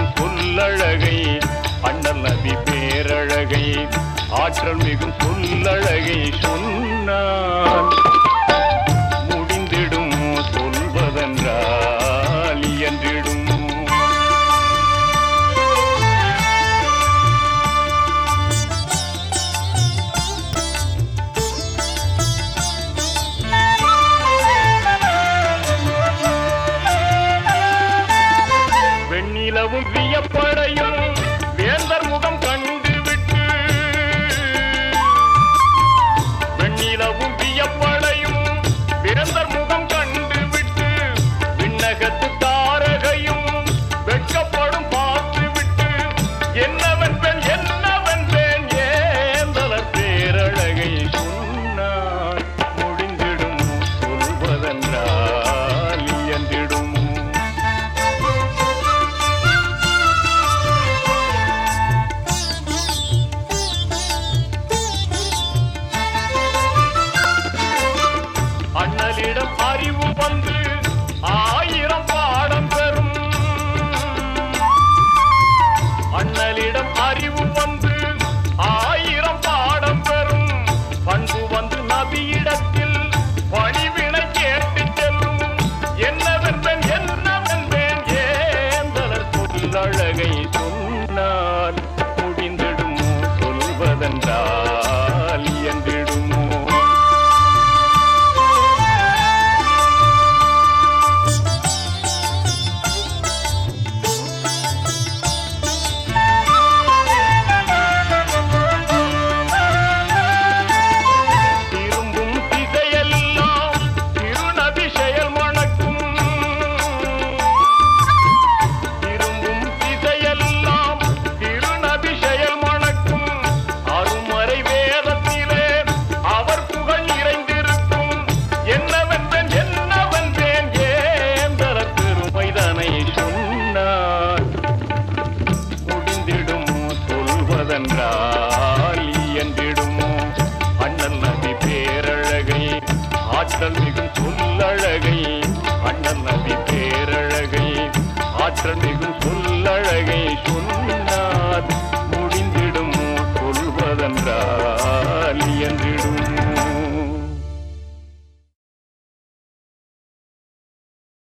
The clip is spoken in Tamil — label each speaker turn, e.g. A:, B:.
A: மிகும் சொல்லழகை அண்ணல் நபி பேரழகை ஆற்றல் மிகும் சொல்லழகை சொன்னான் முடிந்திடும் சொல்வதென்றால் இயன்றிடும். வெண்ணிலவும் வியப்படையும் வேந்தர் முகம் கண்டுவிட்டு வெண்ணிலவும் வியப்படையும் வேந்தர் முகம் கண்டுவிட்டு விண்ணகத்து தாரகையும் வெட்கப்படும் பார்த்துவிட்டு என்னவென்பேன் என்னவென்பேன் ஏந்தலர் பேரழகை சொன்னான் முடிந்திடும் சொல்வதென்றால் இயன்றிடும். அண்ணலிடம் அறிவு வந்து 1000 பாடம் பெறும் அண்ணலிடம் அறிவு வந்து 1000 பாடம் பெறும் பண்பு வந்து நபியிடத்தில் பணிவினை கேட்டு செல்லும் என்னவென்பேன் என்னவென்பேன் ஏந்தலர் சொல்லழகை சொன்னால் முடிந்திடுமோ சொல்வதென்றால் இயன்றிடுமோ. இயன்றிடுமோ அண்ணல் நபி பேரழகை ஆற்றல் மிகும் சொல்லழகை அண்ணல் நபி பேரழகை ஆற்றல் மிகும் சொல்லழகை சொன்னார் முடிந்திடுமோ சொல்வதென்றால் இயன்றிடுமோ.